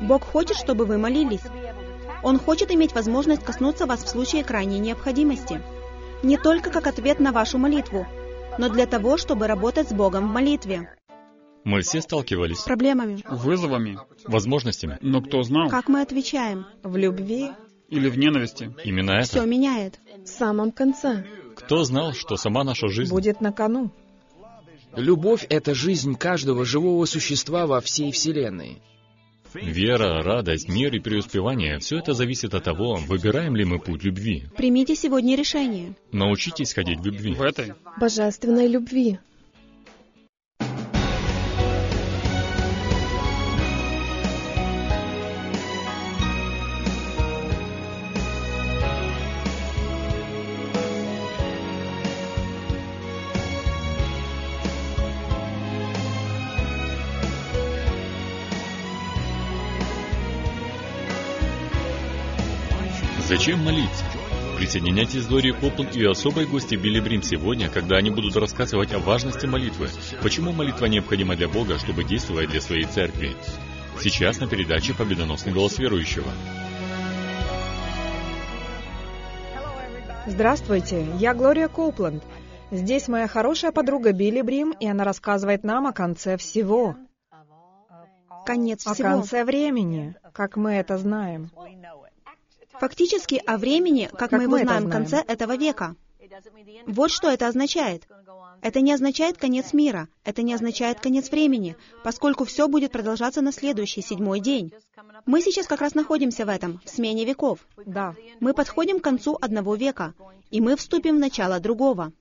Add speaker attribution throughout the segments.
Speaker 1: Бог хочет, чтобы вы молились. Он хочет иметь возможность коснуться вас в случае крайней необходимости. Не только как ответ на вашу молитву, но для того, чтобы работать с Богом в молитве.
Speaker 2: Мы все сталкивались
Speaker 1: С проблемами.
Speaker 3: Вызовами.
Speaker 2: возможностями.
Speaker 3: Но кто знал?
Speaker 1: Как мы отвечаем?
Speaker 4: В любви.
Speaker 3: Или в ненависти?
Speaker 2: Именно
Speaker 1: Все
Speaker 2: это.
Speaker 1: меняет.
Speaker 4: В самом конце.
Speaker 2: Кто знал, что сама наша жизнь
Speaker 4: Будет на кону.
Speaker 5: Любовь — это жизнь каждого живого существа во всей Вселенной.
Speaker 2: Вера, радость, мир и преуспевание — все это зависит от того, выбираем ли мы путь любви.
Speaker 1: Примите сегодня решение.
Speaker 2: Научитесь ходить в любви.
Speaker 3: В этой?
Speaker 4: Божественной любви.
Speaker 2: Зачем молиться? Присоединяйтесь к Глории Копланд и особой гости Билли Брим сегодня, когда они будут рассказывать о важности молитвы, почему молитва необходима для Бога, чтобы действовать для своей церкви. Сейчас на передаче «Победоносный голос верующего».
Speaker 4: Здравствуйте, я Глория Копланд. Здесь моя хорошая подруга Билли Брим, и она рассказывает нам о конце всего.
Speaker 1: Конец
Speaker 4: О
Speaker 1: всего.
Speaker 4: конце времени, как мы это знаем.
Speaker 1: Фактически о времени, как мы его
Speaker 4: это
Speaker 1: знаем, конце этого века. Вот что это означает. Это не означает конец мира, это не означает конец времени, поскольку все будет продолжаться на следующий, 7-й день. Мы сейчас как раз находимся в этом, в смене веков.
Speaker 4: Да.
Speaker 1: Мы подходим к концу одного века, и мы вступим в начало другого.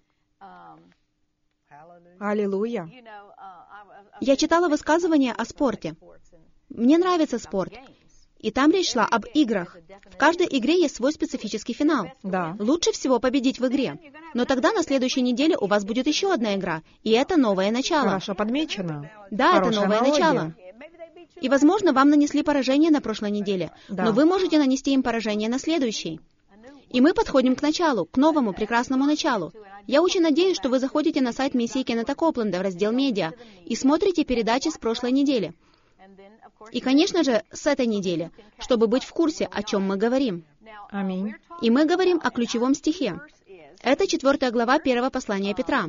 Speaker 4: Аллилуйя.
Speaker 1: Я читала высказывания о спорте. Мне нравится спорт. И там речь шла об играх. В каждой игре есть свой специфический финал.
Speaker 4: Да.
Speaker 1: Лучше всего победить в игре. Но тогда на следующей неделе у вас будет еще одна игра, и это новое начало.
Speaker 4: Хорошо подмечено.
Speaker 1: Да, это
Speaker 4: Хорошая
Speaker 1: новое
Speaker 4: аналогия.
Speaker 1: начало. И, возможно, вам нанесли поражение на прошлой неделе,
Speaker 4: Да.
Speaker 1: но вы можете нанести им поражение на следующей. И мы подходим к началу, к новому прекрасному началу. Я очень надеюсь, что вы заходите на сайт миссии Кеннета Копленда в раздел «Медиа» и смотрите передачи с прошлой недели. И, конечно же, с этой недели, чтобы быть в курсе, о чем мы говорим.
Speaker 4: Аминь.
Speaker 1: И мы говорим о ключевом стихе. Это 4 глава 1 послания Петра.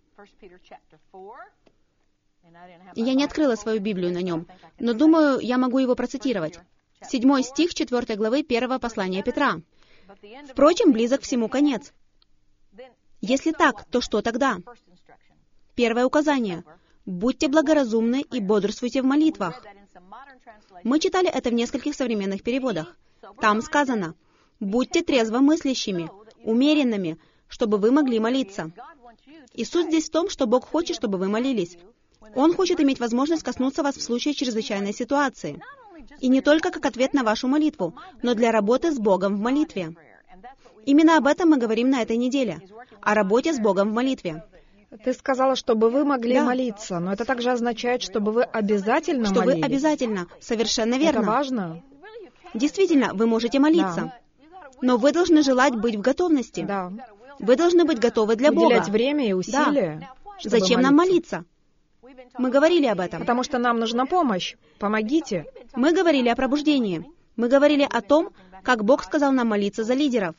Speaker 1: Я не открыла свою Библию на нем, но думаю, я могу его процитировать. 7 стих 4 главы 1 послания Петра. «Впрочем, близок всему конец. Если так, то что тогда?» Первое указание. «Будьте благоразумны и бодрствуйте в молитвах». Мы читали это в нескольких современных переводах. Там сказано: «Будьте трезвомыслящими, умеренными, чтобы вы могли молиться». И суть здесь в том, что Бог хочет, чтобы вы молились. Он хочет иметь возможность коснуться вас в случае чрезвычайной ситуации. И не только как ответ на вашу молитву, но для работы с Богом в молитве. Именно об этом мы говорим на этой неделе. О работе с Богом в молитве.
Speaker 4: Ты сказала, чтобы вы могли
Speaker 1: Да.
Speaker 4: молиться, но это также означает, чтобы вы обязательно
Speaker 1: Что
Speaker 4: молились.
Speaker 1: вы обязательно, совершенно верно.
Speaker 4: Это важно?
Speaker 1: Действительно, вы можете молиться. Но вы должны желать быть в готовности.
Speaker 4: Да.
Speaker 1: Вы должны быть готовы для Бога.
Speaker 4: Уделять время и усилия. чтобы
Speaker 1: Зачем нам молиться? Мы говорили об этом.
Speaker 4: Потому что нам нужна помощь. Помогите.
Speaker 1: Мы говорили о пробуждении. Мы говорили о том, как Бог сказал нам молиться за лидеров.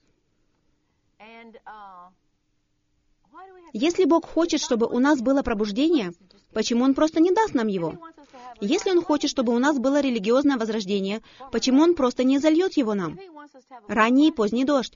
Speaker 1: Если Бог хочет, чтобы у нас было пробуждение, почему Он просто не даст нам его? Если Он хочет, чтобы у нас было религиозное возрождение, почему Он просто не зальет его нам? Ранний и поздний дождь.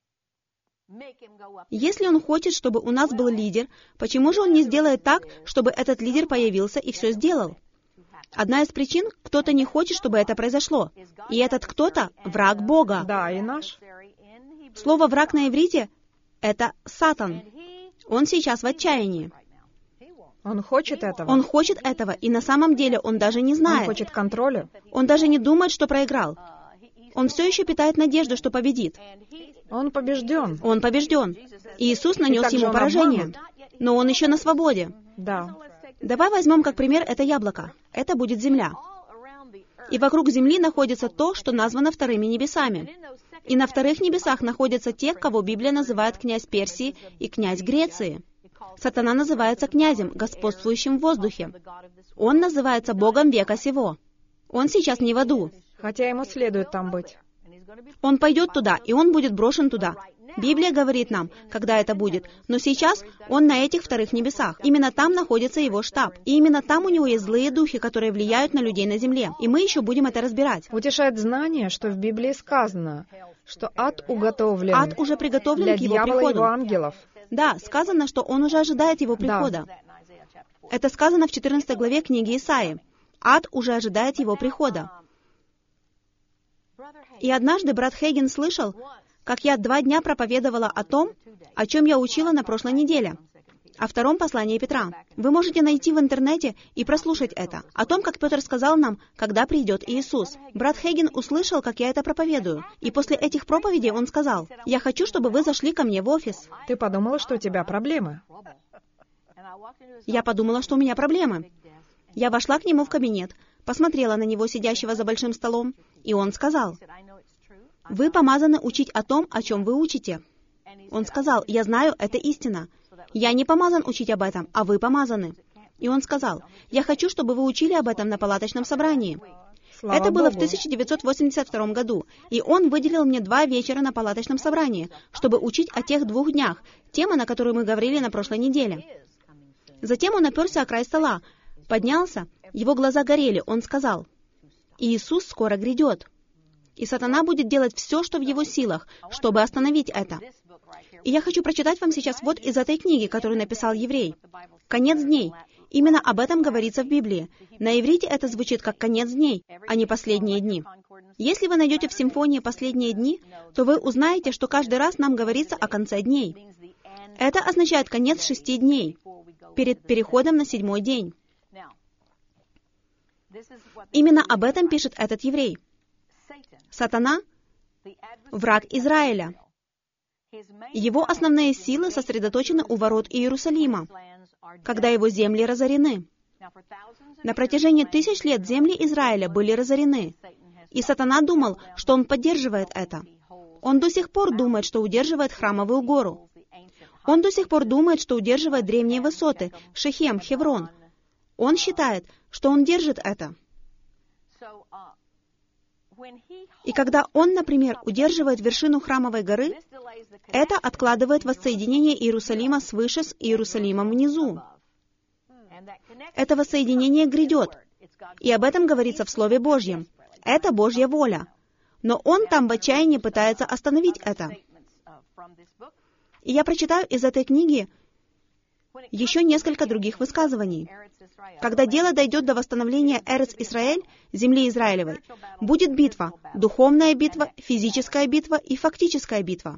Speaker 1: Если Он хочет, чтобы у нас был лидер, почему же Он не сделает так, чтобы этот лидер появился и все сделал? Одна из причин — кто-то не хочет, чтобы это произошло. И этот кто-то — враг Бога.
Speaker 4: Да, и наш.
Speaker 1: Слово «враг» на иврите — это «сатан». Он сейчас в отчаянии.
Speaker 4: Он хочет этого.
Speaker 1: Он хочет этого, и на самом деле он даже не
Speaker 4: Он
Speaker 1: знает.
Speaker 4: хочет контроля.
Speaker 1: Он даже не думает, что проиграл. Он все еще питает надежду, что победит.
Speaker 4: Он побежден.
Speaker 1: Он побежден. И Иисус нанес
Speaker 4: также
Speaker 1: ему
Speaker 4: он
Speaker 1: поражение.
Speaker 4: обманут.
Speaker 1: Но он еще на свободе.
Speaker 4: Да.
Speaker 1: Давай возьмем как пример это яблоко. Это будет земля. И вокруг земли находится то, что названо вторыми небесами. И на вторых небесах находятся те, кого Библия называет князь Персии и князь Греции. Сатана называется князем, господствующим в воздухе. Он называется Богом века сего. Он сейчас не в аду.
Speaker 4: Хотя ему следует там быть.
Speaker 1: Он пойдет туда, и он будет брошен туда. Библия говорит нам, когда это будет, но сейчас он на этих вторых небесах. Именно там находится его штаб. И именно там у него есть злые духи, которые влияют на людей на земле. И мы еще будем это разбирать.
Speaker 4: Утешает знание, что в Библии сказано, что ад уготовлен.
Speaker 1: Ад уже приготовлен
Speaker 4: для
Speaker 1: к его
Speaker 4: дьявола и
Speaker 1: приходу.
Speaker 4: его ангелов.
Speaker 1: Да, сказано, что он уже ожидает его прихода. Это сказано в 14 главе книги Исаии. Ад уже ожидает его прихода. И однажды брат Хейген слышал, как я 2 дня проповедовала о том, о чем я учила на прошлой неделе, о втором послании Петра. Вы можете найти в интернете и прослушать это, о том, как Петр сказал нам, когда придет Иисус. Брат Хейген услышал, как я это проповедую, и после этих проповедей он сказал: «Я хочу, чтобы вы зашли ко мне в офис».
Speaker 4: Ты подумала, что у тебя проблемы.
Speaker 1: Я подумала, что у меня проблемы. Я вошла к нему в кабинет, посмотрела на него, сидящего за большим столом, и он сказал: «Вы помазаны учить о том, о чем вы учите». Он сказал: «Я знаю, это истина. Я не помазан учить об этом, а вы помазаны». И он сказал: «Я хочу, чтобы вы учили об этом на палаточном собрании».
Speaker 4: Слава
Speaker 1: Это было в
Speaker 4: Богу.
Speaker 1: 1982 году, и он выделил мне 2 вечера на палаточном собрании, чтобы учить о тех 2 днях, тема, на которую мы говорили на прошлой неделе. Затем он оперся о край стола, поднялся, его глаза горели, он сказал: «Иисус скоро грядет, и сатана будет делать все, что в его силах, чтобы остановить это». И я хочу прочитать вам сейчас вот из этой книги, которую написал еврей. «Конец дней». Именно об этом говорится в Библии. На иврите это звучит как «конец дней», а не «последние дни». Если вы найдете в симфонии «последние дни», то вы узнаете, что каждый раз нам говорится о конце дней. Это означает конец 6 дней, перед переходом на 7-й день. Именно об этом пишет этот еврей. Сатана — враг Израиля. Его основные силы сосредоточены у ворот Иерусалима, когда его земли разорены. На протяжении 1000 лет земли Израиля были разорены, и сатана думал, что он поддерживает это. Он до сих пор думает, что удерживает храмовую гору. Он до сих пор думает, что удерживает древние высоты, Шехем, Хеврон. Он считает, что он держит это. И когда он, например, удерживает вершину храмовой горы, это откладывает воссоединение Иерусалима свыше с Иерусалимом внизу. Это воссоединение грядет, и об этом говорится в Слове Божьем. Это Божья воля. Но он там в отчаянии пытается остановить это. И я прочитаю из этой книги еще несколько других высказываний. Когда дело дойдет до восстановления Эрец-Исраэль, земли Израилевой, будет битва, духовная битва, физическая битва и фактическая битва.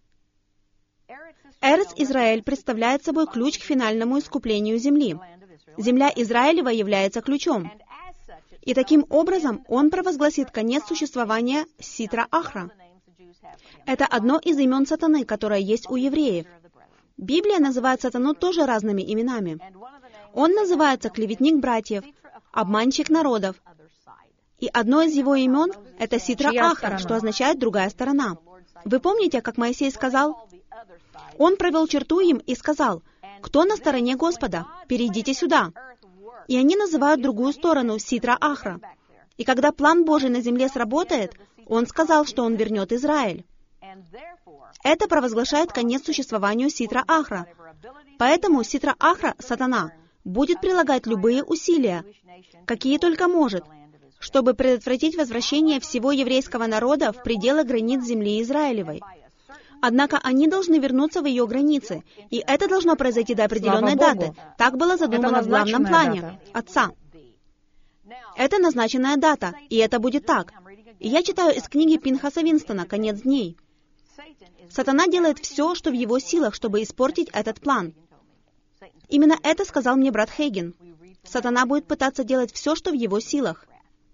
Speaker 1: Эрец-Израэль представляет собой ключ к финальному искуплению земли. Земля Израилева является ключом. И таким образом он провозгласит конец существования Ситра-Ахра. Это одно из имен сатаны, которое есть у евреев. Библия называет сатану тоже разными именами. Он называется клеветник братьев, обманщик народов. И одно из его имен — это Ситра-Ахра, что означает «другая сторона». Вы помните, как Моисей сказал? Он провел черту им и сказал: «Кто на стороне Господа? Перейдите сюда». И они называют другую сторону Ситра-Ахра. И когда план Божий на земле сработает, он сказал, что он вернет Израиль. Это провозглашает конец существованию Ситра-Ахра. Поэтому Ситра-Ахра, сатана, будет прилагать любые усилия, какие только может, чтобы предотвратить возвращение всего еврейского народа в пределы границ земли Израилевой. Однако они должны вернуться в ее границы, и это должно произойти до определенной даты. Так было задумано в главном плане Отца. Это назначенная дата, и это будет так. И я читаю из книги Пинхаса Винстона «Конец дней». Сатана делает все, что в его силах, чтобы испортить этот план. Именно это сказал мне брат Хейген. Сатана будет пытаться делать все, что в его силах.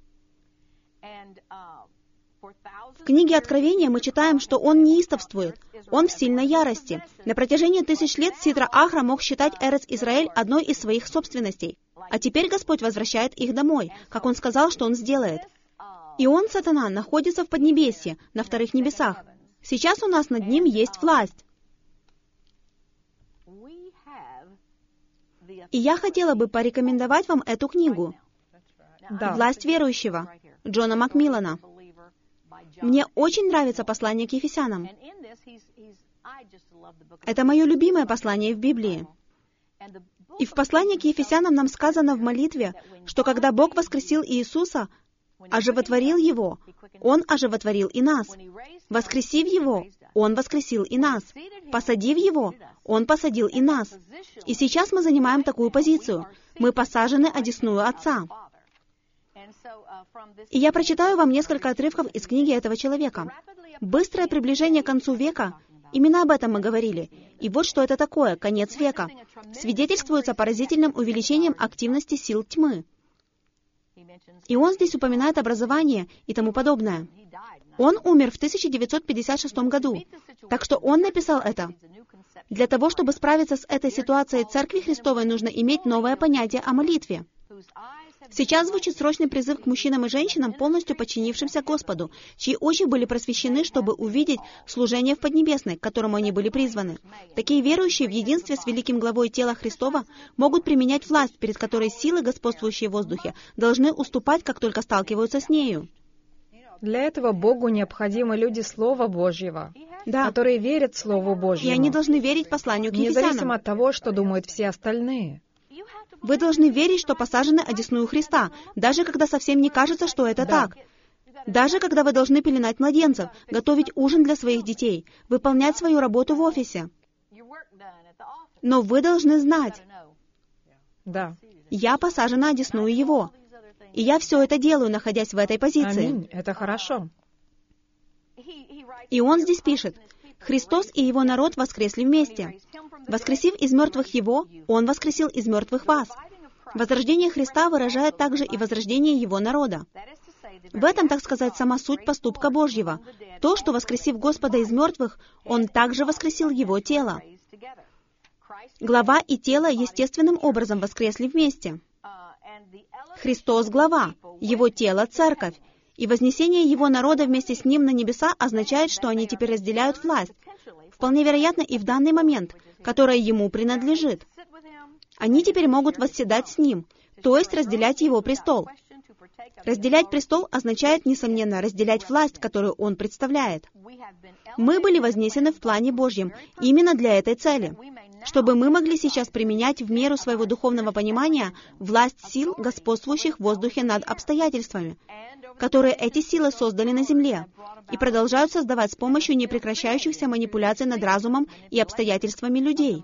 Speaker 1: В книге Откровения мы читаем, что он неистовствует, он в сильной ярости. На протяжении 1000 лет Ситра-Ахра мог считать Эрец-Израэль одной из своих собственностей. А теперь Господь возвращает их домой, как Он сказал, что Он сделает. И он, сатана, находится в Поднебесье, на вторых небесах. Сейчас у нас над ним есть власть. И я хотела бы порекомендовать вам эту книгу.
Speaker 4: Да.
Speaker 1: «Власть верующего» Джона Макмиллана. Мне очень нравится послание к Ефесянам. Это мое любимое послание в Библии. И в послании к Ефесянам нам сказано в молитве, что когда Бог воскресил Иисуса, оживотворил Его, Он оживотворил и нас. Воскресив Его, Он воскресил и нас. Посадив Его, Он посадил и нас. И сейчас мы занимаем такую позицию. Мы посажены одесную Отца. И я прочитаю вам несколько отрывков из книги этого человека. «Быстрое приближение к концу века». Именно об этом мы говорили. И вот что это такое, конец века. Свидетельствуется поразительным увеличением активности сил тьмы. И он здесь упоминает образование и тому подобное. Он умер в 1956 году, так что он написал это. Для того, чтобы справиться с этой ситуацией Церкви Христовой, нужно иметь новое понятие о молитве. Сейчас звучит срочный призыв к мужчинам и женщинам, полностью подчинившимся Господу, чьи очи были просвещены, чтобы увидеть служение в Поднебесной, к которому они были призваны. Такие верующие в единстве с великим главой тела Христова могут применять власть, перед которой силы, господствующие в воздухе, должны уступать, как только сталкиваются с нею.
Speaker 4: Для этого Богу необходимы люди Слова Божьего, которые верят Слову Божьему.
Speaker 1: И они должны верить посланию к Ефесянам.
Speaker 4: Независимо от того, что думают все остальные.
Speaker 1: Вы должны верить, что посажены одесную Христа, даже когда совсем не кажется, что это так. Даже когда вы должны пеленать младенцев, готовить ужин для своих детей, выполнять свою работу в офисе. Но вы должны знать, я посажена одесную Его. И я все это делаю, находясь в этой позиции.
Speaker 4: Аминь. Это хорошо.
Speaker 1: И он здесь пишет, «Христос и Его народ воскресли вместе. Воскресив из мертвых Его, Он воскресил из мертвых вас». Возрождение Христа выражает также и возрождение Его народа. В этом, так сказать, сама суть поступка Божьего. То, что, воскресив Господа из мертвых, Он также воскресил Его тело. Глава и тело естественным образом воскресли вместе. Христос — глава, Его тело — церковь. И вознесение Его народа вместе с Ним на небеса означает, что они теперь разделяют власть, вполне вероятно и в данный момент, которая Ему принадлежит. Они теперь могут восседать с Ним, то есть разделять Его престол. Разделять престол означает, несомненно, разделять власть, которую Он представляет. Мы были вознесены в плане Божьем именно для этой цели, чтобы мы могли сейчас применять в меру своего духовного понимания власть сил, господствующих в воздухе над обстоятельствами, которые эти силы создали на земле и продолжают создавать с помощью непрекращающихся манипуляций над разумом и обстоятельствами людей.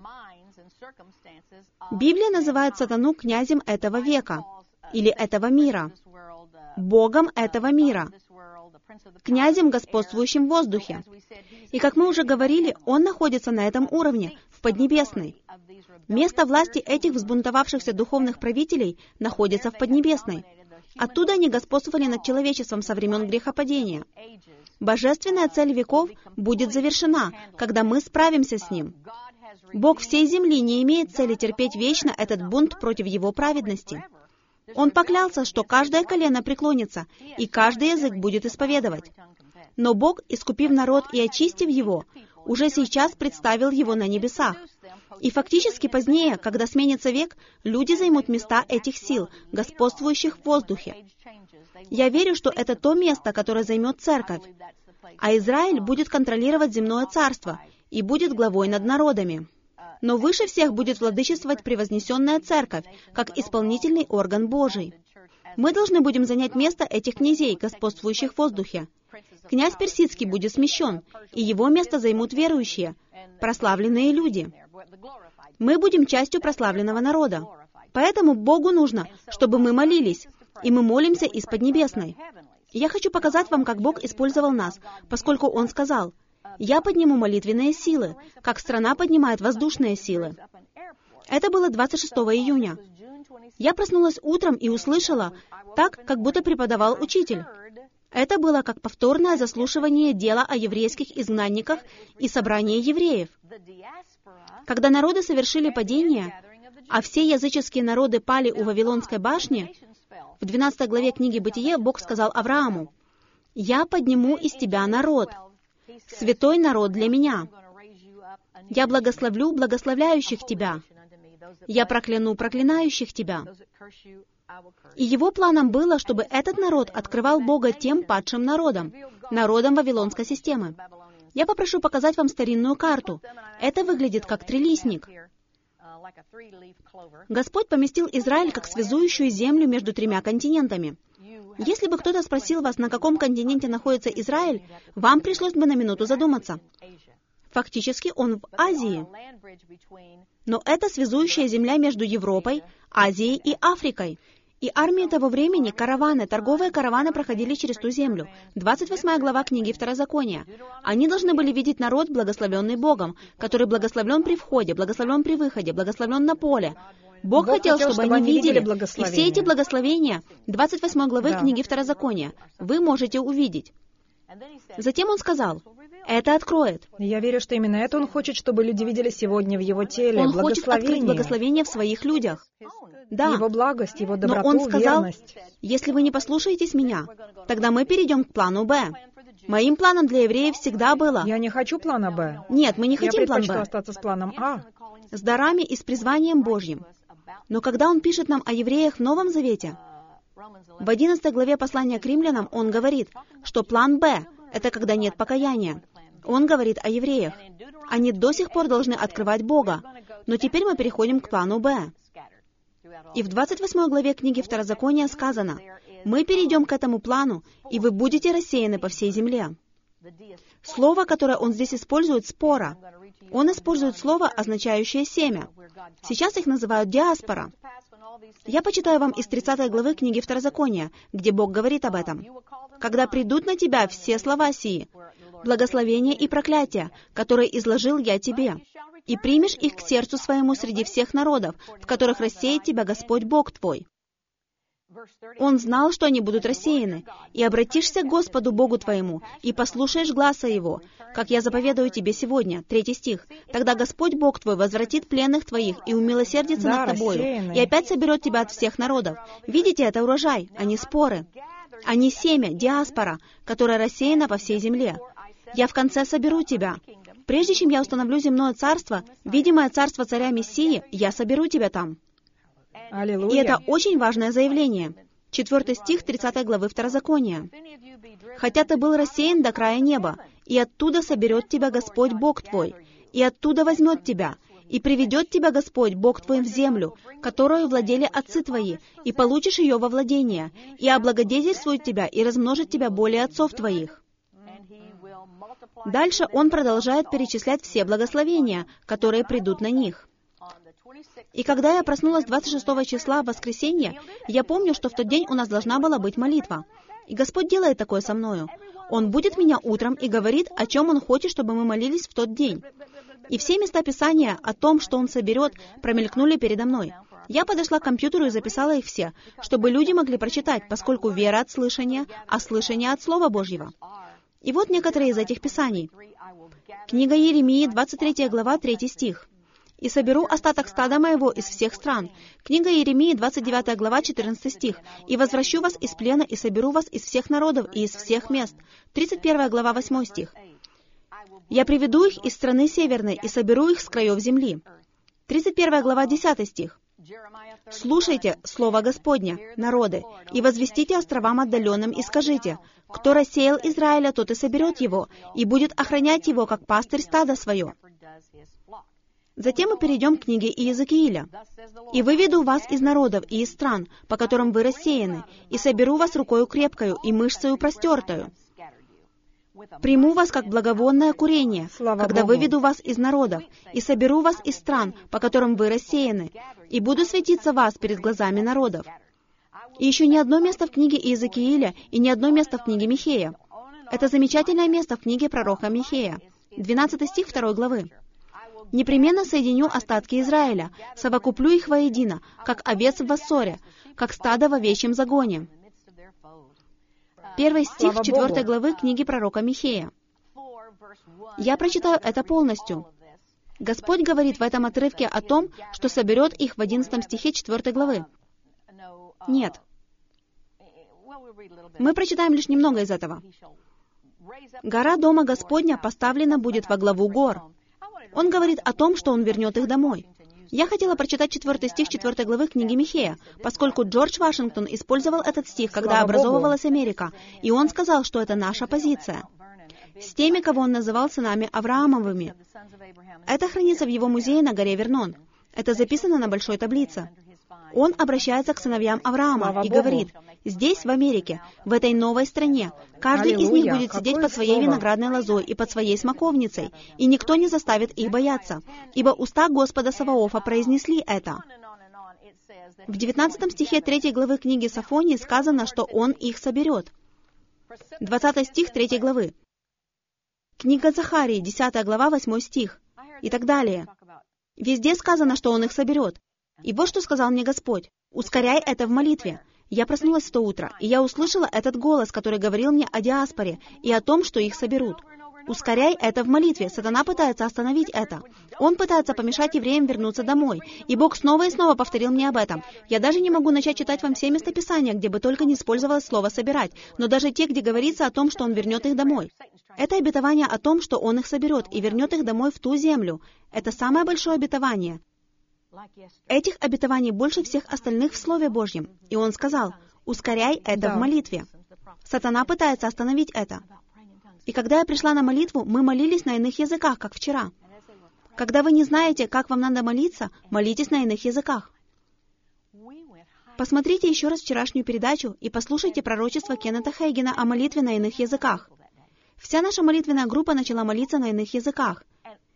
Speaker 1: Библия называет сатану князем этого века или этого мира, богом этого мира, князем, господствующим в воздухе. И, как мы уже говорили, он находится на этом уровне, в Поднебесной. Место власти этих взбунтовавшихся духовных правителей находится в Поднебесной. Оттуда они господствовали над человечеством со времен грехопадения. Божественная цель веков будет завершена, когда мы справимся с ним. Бог всей земли не имеет цели терпеть вечно этот бунт против Его праведности. Он поклялся, что каждое колено преклонится, и каждый язык будет исповедовать. Но Бог, искупив народ и очистив его, уже сейчас представил его на небесах. И фактически позднее, когда сменится век, люди займут места этих сил, господствующих в воздухе. Я верю, что это то место, которое займет церковь. А Израиль будет контролировать земное царство и будет главой над народами. Но выше всех будет владычествовать превознесенная церковь, как исполнительный орган Божий. Мы должны будем занять место этих князей, господствующих в воздухе. Князь Персидский будет смещен, и его место займут верующие, прославленные люди. Мы будем частью прославленного народа. Поэтому Богу нужно, чтобы мы молились, и мы молимся из Поднебесной. Я хочу показать вам, как Бог использовал нас, поскольку Он сказал, «Я подниму молитвенные силы, как страна поднимает воздушные силы». Это было 26 июня. Я проснулась утром и услышала, так, как будто преподавал учитель. Это было как повторное заслушивание дела о еврейских изгнанниках и собрание евреев. Когда народы совершили падение, а все языческие народы пали у Вавилонской башни, в 12 главе книги «Бытие» Бог сказал Аврааму, «Я подниму из тебя народ, святой народ для меня. Я благословлю благословляющих тебя. Я прокляну проклинающих тебя». И его планом было, чтобы этот народ открывал Бога тем падшим народам, народам Вавилонской системы. Я попрошу показать вам старинную карту. Это выглядит как трилистник. Господь поместил Израиль как связующую землю между тремя континентами. Если бы кто-то спросил вас, на каком континенте находится Израиль, вам пришлось бы на минуту задуматься. Фактически он в Азии. Но это связующая земля между Европой, Азией и Африкой. И армии того времени, караваны, торговые караваны проходили через ту землю. 28 глава книги Второзакония. Они должны были видеть народ, благословенный Богом, который благословлен при входе, благословлен при выходе, благословлен на поле. Бог хотел, чтобы они видели, и все эти благословения 28 главы книги Второзакония вы можете увидеть. Затем он сказал, это откроет.
Speaker 4: Я верю, что именно это он хочет, чтобы люди видели сегодня в его теле.
Speaker 1: Он хочет открыть благословение в своих людях. Да.
Speaker 4: Его благость, его доброту,
Speaker 1: но он сказал,
Speaker 4: верность.
Speaker 1: Если вы не послушаетесь меня, тогда мы перейдем к плану Б. Моим планом для евреев всегда было...
Speaker 4: Я не хочу плана Б.
Speaker 1: Нет, мы не хотим план Б.
Speaker 4: Я предпочту остаться с планом А.
Speaker 1: С дарами и с призванием Божьим. Но когда он пишет нам о евреях в Новом Завете, в 11 главе послания к римлянам он говорит, что план Б — это когда нет покаяния. Он говорит о евреях. Они до сих пор должны открывать Бога. Но теперь мы переходим к плану Б. И в 28 главе книги Второзакония сказано, «Мы перейдем к этому плану, и вы будете рассеяны по всей земле». Слово, которое он здесь использует, «спора». Он использует слово, означающее «семя». Сейчас их называют «диаспора». Я почитаю вам из 30 главы книги Второзакония, где Бог говорит об этом. «Когда придут на тебя все слова сии, благословения и проклятия, которые изложил я тебе, и примешь их к сердцу своему среди всех народов, в которых рассеет тебя Господь Бог твой». Он знал, что они будут рассеяны. «И обратишься к Господу Богу твоему, и послушаешь гласа Его, как я заповедую тебе сегодня». 3 стих. «Тогда Господь Бог твой возвратит пленных твоих и умилосердится над тобою, и опять соберет тебя от всех народов». Видите, это урожай, а не споры. Они семя, диаспора, которая рассеяна по всей земле. «Я в конце соберу тебя. Прежде чем я установлю земное царство, видимое царство царя Мессии, я соберу тебя там».
Speaker 4: Аллилуйя.
Speaker 1: И это очень важное заявление. 4 стих 30 главы Второзакония. «Хотя ты был рассеян до края неба, и оттуда соберет тебя Господь Бог твой, и оттуда возьмет тебя, и приведет тебя Господь Бог твой в землю, которую владели отцы твои, и получишь ее во владение, и облагодетельствует тебя, и размножит тебя более отцов твоих». Дальше он продолжает перечислять все благословения, которые придут на них. И когда я проснулась 26 числа в воскресенье, я помню, что в тот день у нас должна была быть молитва. И Господь делает такое со мною. Он будет меня утром и говорит, о чем Он хочет, чтобы мы молились в тот день. И все места Писания о том, что Он соберет, промелькнули передо мной. Я подошла к компьютеру и записала их все, чтобы люди могли прочитать, поскольку вера от слышания, а слышание от Слова Божьего. И вот некоторые из этих Писаний. Книга Иеремии, 23 глава, 3 стих. «И соберу остаток стада моего из всех стран». Книга Иеремии, 29 глава, 14 стих. «И возвращу вас из плена, и соберу вас из всех народов и из всех мест». 31 глава, 8 стих. «Я приведу их из страны северной, и соберу их с краев земли». 31 глава, 10 стих. «Слушайте слово Господня, народы, и возвестите островам отдаленным, и скажите, кто рассеял Израиля, тот и соберет его, и будет охранять его, как пастырь стада свое». Затем мы перейдем к книге Иезекииля. «И выведу вас из народов и из стран, по которым вы рассеяны, и соберу вас рукою крепкою и мышцею простертою. Приму вас, как благовонное курение, когда выведу вас из народов, и соберу вас из стран, по которым вы рассеяны, и буду светиться вас перед глазами народов». И еще ни одно место в книге Иезекииля и ни одно место в книге Михея. Это замечательное место в книге пророка Михея. 12 стих 2 главы. «Непременно соединю остатки Израиля, совокуплю их воедино, как овец в воссоре, как стадо в овечьем загоне». 1 стих 4 главы книги пророка Михея. Я прочитаю это полностью. Господь говорит в этом отрывке о том, что соберет их в 11 стихе 4 главы. Нет. Мы прочитаем лишь немного из этого. «Гора Дома Господня поставлена будет во главу гор». Он говорит о том, что Он вернет их домой. Я хотела прочитать 4 стих 4 главы книги Михея, поскольку Джордж Вашингтон использовал этот стих, когда образовывалась Америка, и он сказал, что это наша позиция. С теми, кого он называл сынами Авраамовыми. Это хранится в его музее на горе Вернон. Это записано на большой таблице. Он обращается к сыновьям Авраама и говорит: здесь, в Америке, в этой новой стране, каждый из них будет сидеть под своей виноградной лозой и под своей смоковницей, и никто не заставит их бояться, ибо уста Господа Саваофа произнесли это. В 19 стихе 3 главы книги Софонии сказано, что Он их соберет. 20 стих 3 главы. Книга Захарии, 10 глава, 8 стих. И так далее. Везде сказано, что Он их соберет. И вот что сказал мне Господь: ускоряй это в молитве. Я проснулась в то утро, и я услышала этот голос, который говорил мне о диаспоре и о том, что их соберут. Ускоряй это в молитве. Сатана пытается остановить это. Он пытается помешать евреям вернуться домой. И Бог снова и снова повторил мне об этом. Я даже не могу начать читать вам все местописания, где бы только не использовалось слово «собирать», но даже те, где говорится о том, что Он вернет их домой. Это обетование о том, что Он их соберет и вернет их домой в ту землю. Это самое большое обетование. Этих обетований больше всех остальных в Слове Божьем. И Он сказал: ускоряй это в молитве. Сатана пытается остановить это. И когда я пришла на молитву, мы молились на иных языках, как вчера. Когда вы не знаете, как вам надо молиться, молитесь на иных языках. Посмотрите еще раз вчерашнюю передачу и послушайте пророчество Кеннета Хейгена о молитве на иных языках. Вся наша молитвенная группа начала молиться на иных языках.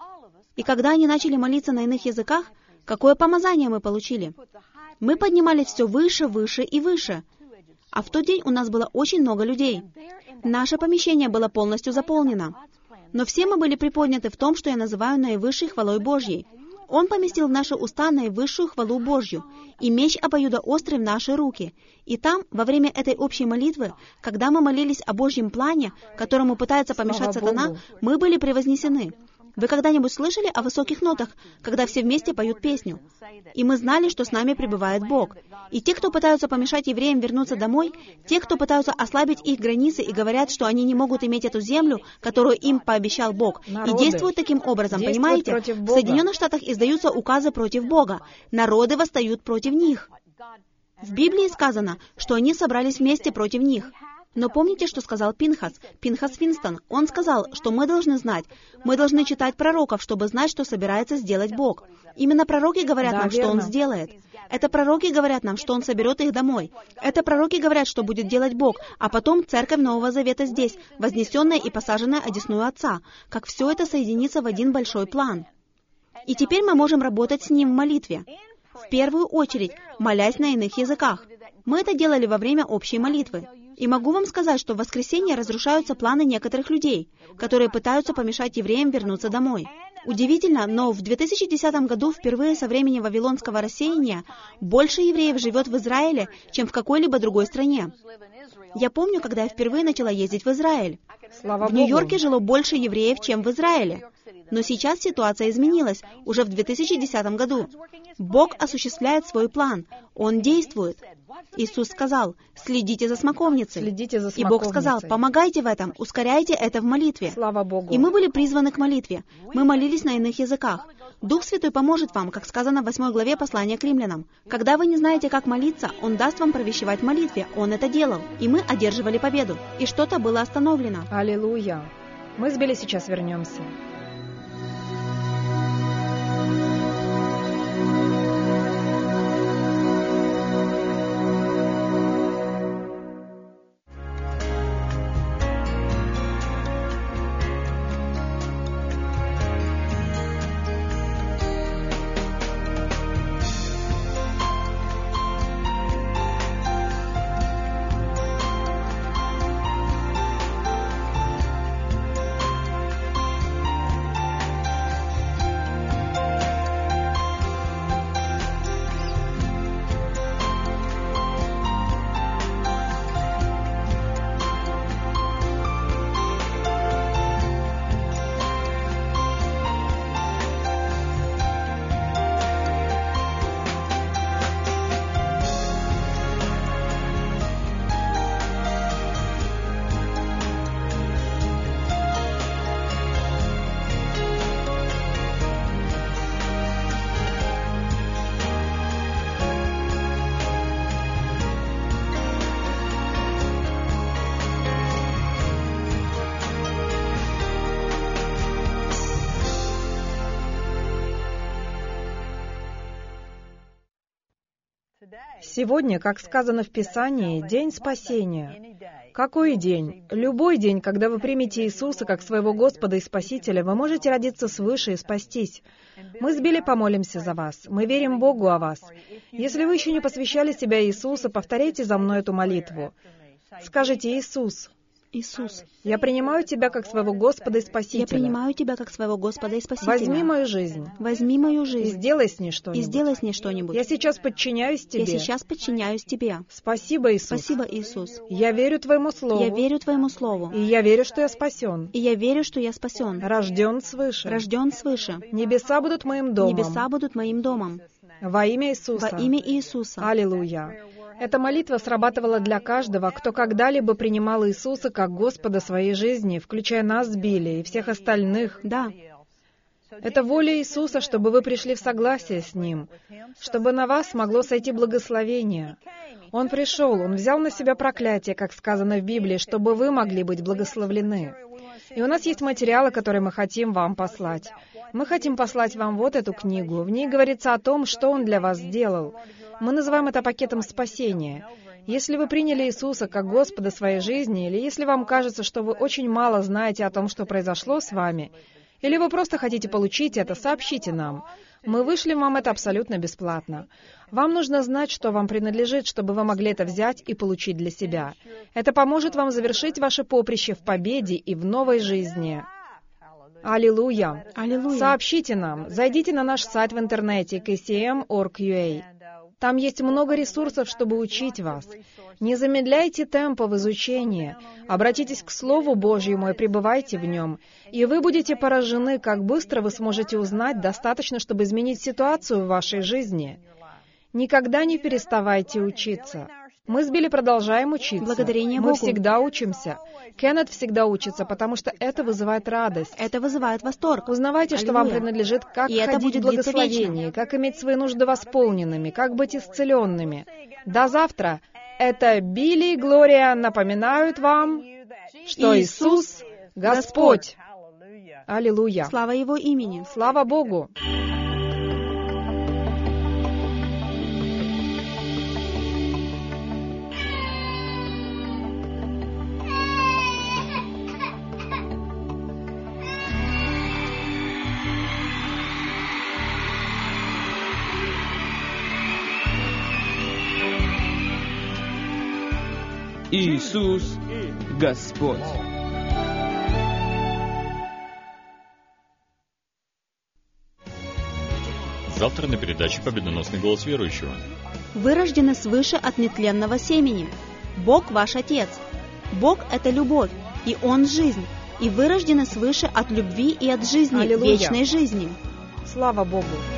Speaker 1: И когда они начали молиться на иных языках, какое помазание мы получили? Мы поднимались все выше, выше и выше. А в тот день у нас было очень много людей. Наше помещение было полностью заполнено. Но все мы были приподняты в том, что я называю наивысшей хвалой Божьей. Он поместил в наши уста наивысшую хвалу Божью и меч обоюдоострый в наши руки. И там, во время этой общей молитвы, когда мы молились о Божьем плане, которому пытается помешать сатана, мы были превознесены. Вы когда-нибудь слышали о высоких нотах, когда все вместе поют песню? И мы знали, что с нами пребывает Бог. И те, кто пытаются помешать евреям вернуться домой, те, кто пытаются ослабить их границы и говорят, что они не могут иметь эту землю, которую им пообещал Бог, и действуют таким образом, понимаете? В Соединенных Штатах издаются указы против Бога. Народы восстают против них. В Библии сказано, что они собрались вместе против них. Но помните, что сказал Пинхас Винстон? Он сказал, что мы должны знать, мы должны читать пророков, чтобы знать, что собирается сделать Бог. Именно пророки говорят нам, что Он сделает. Это пророки говорят нам, что Он соберет их домой. Это пророки говорят, что будет делать Бог, а потом Церковь Нового Завета здесь, вознесенная и посаженная одесную Отца, как все это соединится в один большой план. И теперь мы можем работать с Ним в молитве. В первую очередь, молясь на иных языках. Мы это делали во время общей молитвы. И могу вам сказать, что в воскресенье разрушаются планы некоторых людей, которые пытаются помешать евреям вернуться домой. Удивительно, но в 2010 году впервые со времени Вавилонского рассеяния больше евреев живет в Израиле, чем в какой-либо другой стране. Я помню, когда я впервые начала ездить в Израиль. В Нью-Йорке жило больше евреев, чем в Израиле. Но сейчас ситуация изменилась, уже в 2010 году. Бог осуществляет свой план. Он действует. Иисус сказал: следите за смоковницей. И Бог сказал: помогайте в этом, ускоряйте это в молитве.
Speaker 4: Слава Богу.
Speaker 1: И мы были призваны к молитве. Мы молились на иных языках. Дух Святой поможет вам, как сказано в 8 главе послания к римлянам. Когда вы не знаете, как молиться, Он даст вам провещевать в молитве. Он это делал. И мы одерживали победу. И что-то было остановлено.
Speaker 4: Аллилуйя. Мы с Билли сейчас вернемся. Сегодня, как сказано в Писании, день спасения. Какой день? Любой день, когда вы примете Иисуса как своего Господа и Спасителя, вы можете родиться свыше и спастись. Мы с Билли помолимся за вас. Мы верим Богу о вас. Если вы еще не посвящали себя Иисусу, повторяйте за мной эту молитву. Скажите: «Иисус,
Speaker 1: Иисус,
Speaker 4: я принимаю Тебя как своего Господа и Спасителя.
Speaker 1: я принимаю Тебя как своего Господа и Спасителя.
Speaker 4: Возьми мою жизнь
Speaker 1: Возьми мою
Speaker 4: и
Speaker 1: жизнь
Speaker 4: сделай с ней
Speaker 1: и
Speaker 4: что-нибудь.
Speaker 1: сделай с ней что-нибудь.
Speaker 4: Я сейчас подчиняюсь
Speaker 1: Я
Speaker 4: Тебе.
Speaker 1: сейчас подчиняюсь Тебе.
Speaker 4: Спасибо, Иисус.
Speaker 1: Спасибо, Иисус.
Speaker 4: Я верю Твоему Слову.
Speaker 1: Я верю Твоему Слову.
Speaker 4: И я верю, что я спасен.
Speaker 1: И я верю, что я спасен.
Speaker 4: Рожден свыше.
Speaker 1: Рожден свыше.
Speaker 4: Небеса будут моим домом.
Speaker 1: Небеса будут моим домом.
Speaker 4: Во имя Иисуса.
Speaker 1: Во имя Иисуса.
Speaker 4: Аллилуйя. Эта молитва срабатывала для каждого, кто когда-либо принимал Иисуса как Господа своей жизни, включая нас с Билли и всех остальных.
Speaker 1: Да.
Speaker 4: Это воля Иисуса, чтобы вы пришли в согласие с Ним, чтобы на вас могло сойти благословение. Он пришел, Он взял на себя проклятие, как сказано в Библии, чтобы вы могли быть благословлены. И у нас есть материалы, которые мы хотим вам послать. Мы хотим послать вам вот эту книгу. В ней говорится о том, что Он для вас сделал. Мы называем это пакетом спасения. Если вы приняли Иисуса как Господа своей жизни, или если вам кажется, что вы очень мало знаете о том, что произошло с вами, или вы просто хотите получить это, сообщите нам. Мы вышлем вам это абсолютно бесплатно. Вам нужно знать, что вам принадлежит, чтобы вы могли это взять и получить для себя. Это поможет вам завершить ваше поприще в победе и в новой жизни. Аллилуйя!
Speaker 1: Аллилуйя.
Speaker 4: Сообщите нам. Зайдите на наш сайт в интернете kcm.org.ua. Там есть много ресурсов, чтобы учить вас. Не замедляйте темпа в изучении. Обратитесь к Слову Божьему и пребывайте в нем. И вы будете поражены, как быстро вы сможете узнать достаточно, чтобы изменить ситуацию в вашей жизни. Никогда не переставайте учиться. Мы с Билли продолжаем учиться.
Speaker 1: Благодарение
Speaker 4: Мы
Speaker 1: Богу.
Speaker 4: всегда учимся. Кеннет всегда учится, потому что это вызывает радость.
Speaker 1: Это вызывает восторг.
Speaker 4: Узнавайте, что вам
Speaker 1: Аллилуйя.
Speaker 4: принадлежит, как
Speaker 1: И это
Speaker 4: ходить в
Speaker 1: будет длиться
Speaker 4: благословении,
Speaker 1: вечно.
Speaker 4: как иметь свои нужды восполненными, как быть исцеленными. До завтра. Это Билли и Глория напоминают вам, что Иисус — Господь. Аллилуйя.
Speaker 1: Слава Его имени.
Speaker 4: Слава Богу.
Speaker 5: Иисус Господь.
Speaker 2: Завтра на передаче «Победоносный голос верующего».
Speaker 1: Вы рождены свыше от нетленного семени. Бог ваш Отец. Бог — это любовь, и Он — жизнь. И вы рождены свыше от любви и от жизни,
Speaker 4: Аллилуйя.
Speaker 1: вечной жизни.
Speaker 4: Слава Богу.